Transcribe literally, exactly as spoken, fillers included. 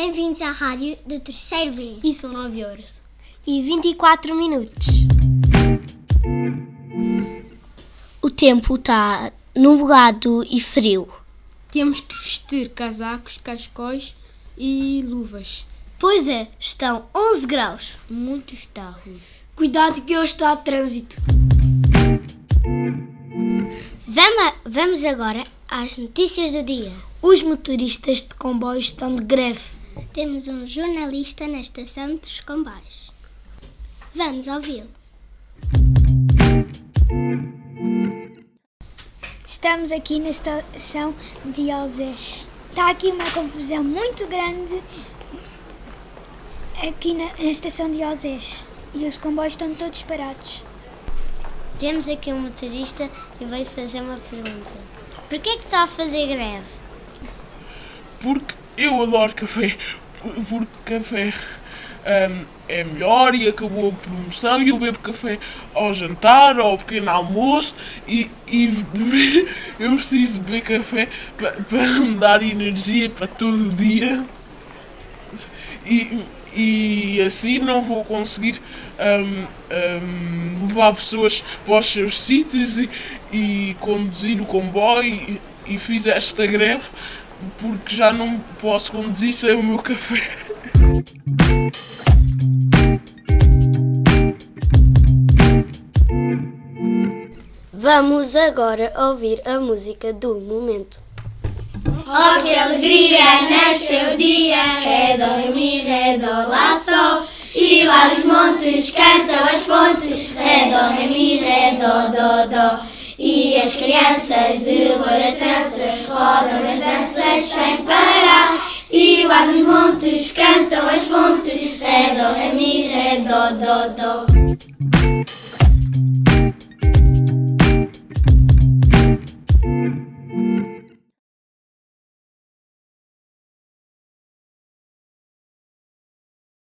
Bem-vindos à rádio do terceiro B. E são nove horas e vinte e quatro minutos. O tempo está nublado e frio. Temos que vestir casacos, cascóis e luvas. Pois é, estão onze graus. Muitos carros. Cuidado que hoje está a trânsito. Vamos, vamos agora às notícias do dia. Os motoristas de comboios estão de greve. Temos um jornalista na estação dos comboios. Vamos ouvi-lo. Estamos aqui na estação de Algés. Está aqui uma confusão muito grande aqui na, na estação de Algés. E os comboios estão todos parados. Temos aqui um motorista e veio fazer uma pergunta. Por que é que está a fazer greve? Porque eu adoro café. Porque café um, é melhor e acabou a promoção e eu bebo café ao jantar, ao pequeno almoço e, e eu preciso beber café para, para me dar energia para todo o dia. E, e assim não vou conseguir um, um, levar pessoas para os seus sítios e, e conduzir o comboio e, e fiz esta greve porque já não posso conduzir sem o meu café. Vamos agora ouvir a música do momento. Oh, que alegria, nasceu o dia, ré, dó, mi, ré, dó, lá, sol. E lá nos montes cantam as fontes, ré, dó, ré, mi, ré, dó, dó, dó. E as crianças de louras tranças rodam nas danças sem parar. E lá nos montes cantam as fontes, ré, dó, ré, mi, ré, dó, dó, dó.